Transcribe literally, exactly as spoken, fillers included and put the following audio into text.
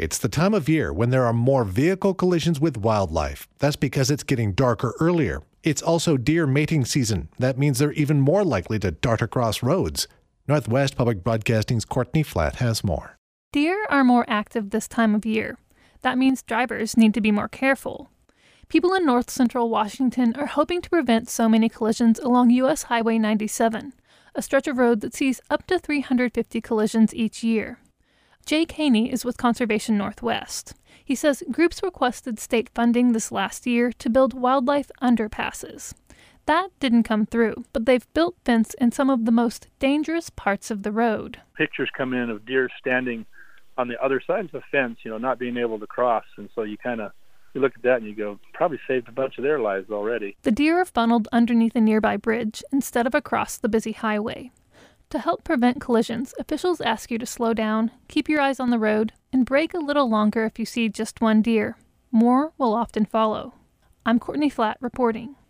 It's the time of year when there are more vehicle collisions with wildlife. That's because it's getting darker earlier. It's also deer mating season. That means they're even more likely to dart across roads. Northwest Public Broadcasting's Courtney Flatt has more. Deer are more active this time of year. That means drivers need to be more careful. People in north central Washington are hoping to prevent so many collisions along U S Highway ninety-seven, a stretch of road that sees up to three hundred fifty collisions each year. Jake Haney is with Conservation Northwest. He says groups requested state funding this last year to build wildlife underpasses. That didn't come through, but they've built fence in some of the most dangerous parts of the road. Pictures come in of deer standing on the other side of the fence, you know, not being able to cross. And so you kind of, you look at that and you go, probably saved a bunch of their lives already. The deer are funneled underneath a nearby bridge instead of across the busy highway. To help prevent collisions, officials ask you to slow down, keep your eyes on the road, and brake a little longer if you see just one deer. More will often follow. I'm Courtney Flatt reporting.